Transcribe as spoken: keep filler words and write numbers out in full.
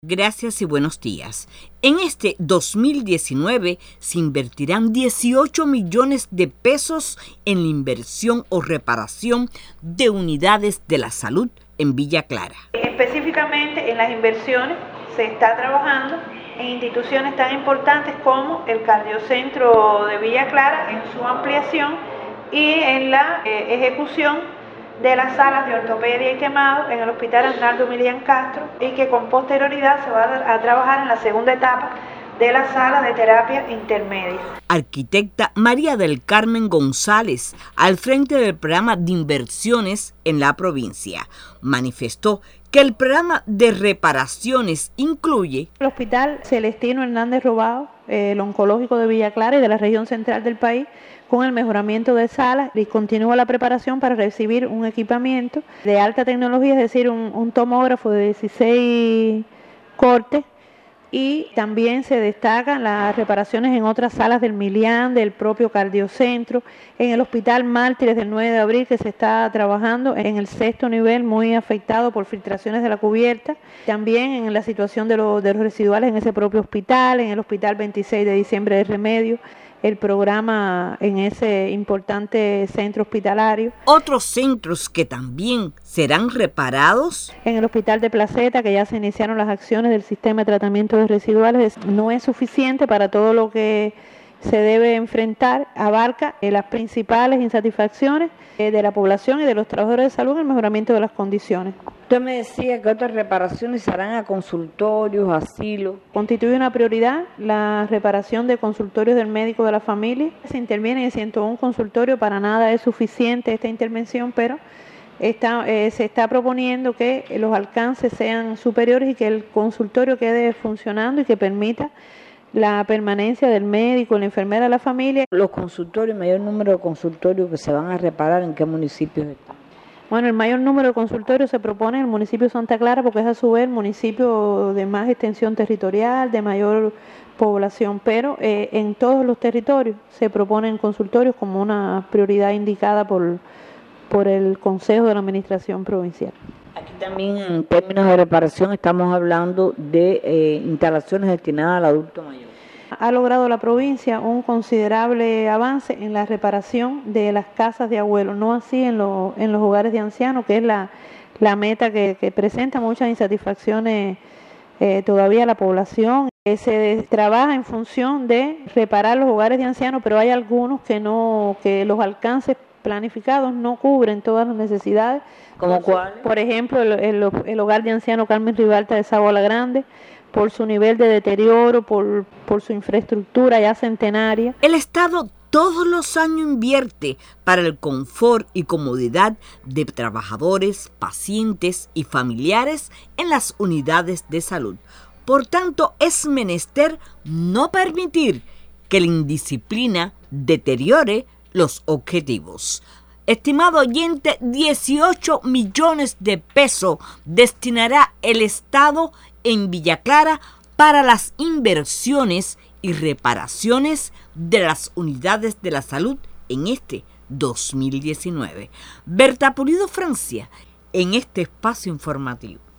Gracias y buenos días. En este dos mil diecinueve se invertirán dieciocho millones de pesos en la inversión o reparación de unidades de la salud en Villa Clara. Específicamente en las inversiones se está trabajando en instituciones tan importantes como el Cardiocentro de Villa Clara en su ampliación y en la eh, ejecución de las salas de ortopedia y quemado en el Hospital Arnaldo Milián Castro, y que con posterioridad se va a, a trabajar en la segunda etapa de la sala de terapia intermedia. Arquitecta María del Carmen González, al frente del programa de inversiones en la provincia, manifestó que el programa de reparaciones incluye el Hospital Celestino Hernández Robado, eh, el oncológico de Villa Clara y de la región central del país, con el mejoramiento de salas, y continúa la preparación para recibir un equipamiento de alta tecnología, es decir, un, un tomógrafo de dieciséis cortes, y también se destacan las reparaciones en otras salas del Milián, del propio Cardiocentro, en el Hospital Mártires del nueve de abril, que se está trabajando en el sexto nivel, muy afectado por filtraciones de la cubierta, también en la situación de, lo, de los residuales en ese propio hospital, en el Hospital veintiséis de diciembre de Remedio, el programa en ese importante centro hospitalario. Otros centros que también serán reparados. En el Hospital de Placeta, que ya se iniciaron las acciones del sistema de tratamiento de residuales, no es suficiente para todo lo que se debe enfrentar, abarca eh, las principales insatisfacciones eh, de la población y de los trabajadores de salud en el mejoramiento de las condiciones. Usted me decía que otras reparaciones se harán a consultorios, asilos. Constituye una prioridad la reparación de consultorios del médico de la familia. Se interviene en ciento uno consultorios, para nada es suficiente esta intervención, pero está, eh, se está proponiendo que los alcances sean superiores y que el consultorio quede funcionando y que permita la permanencia del médico, la enfermera de la familia. Los consultorios, el mayor número de consultorios que se van a reparar, ¿en qué municipios están? Bueno, el mayor número de consultorios se propone en el municipio de Santa Clara, porque es a su vez el municipio de más extensión territorial, de mayor población, pero eh, en todos los territorios se proponen consultorios como una prioridad indicada por, por el Consejo de la Administración Provincial. Aquí también, en términos de reparación, estamos hablando de eh, instalaciones destinadas al adulto mayor. Ha logrado la provincia un considerable avance en la reparación de las casas de abuelos, no así en, lo, en los hogares de ancianos, que es la, la meta que, que presenta muchas insatisfacciones eh, todavía a la población. Eh, se trabaja en función de reparar los hogares de ancianos, pero hay algunos que no, que los alcances planificados no cubren todas las necesidades. ¿Cómo cuál? Por ejemplo, el, el, el hogar de anciano Carmen Ribalta de Sabola Grande, por su nivel de deterioro, por, por su infraestructura ya centenaria. El Estado todos los años invierte para el confort y comodidad de trabajadores, pacientes y familiares en las unidades de salud. Por tanto, es menester no permitir que la indisciplina deteriore los objetivos. Estimado oyente, dieciocho millones de pesos destinará el Estado en Villa Clara para las inversiones y reparaciones de las unidades de la salud en este dos mil diecinueve. Berta Pulido, Francia, en este espacio informativo.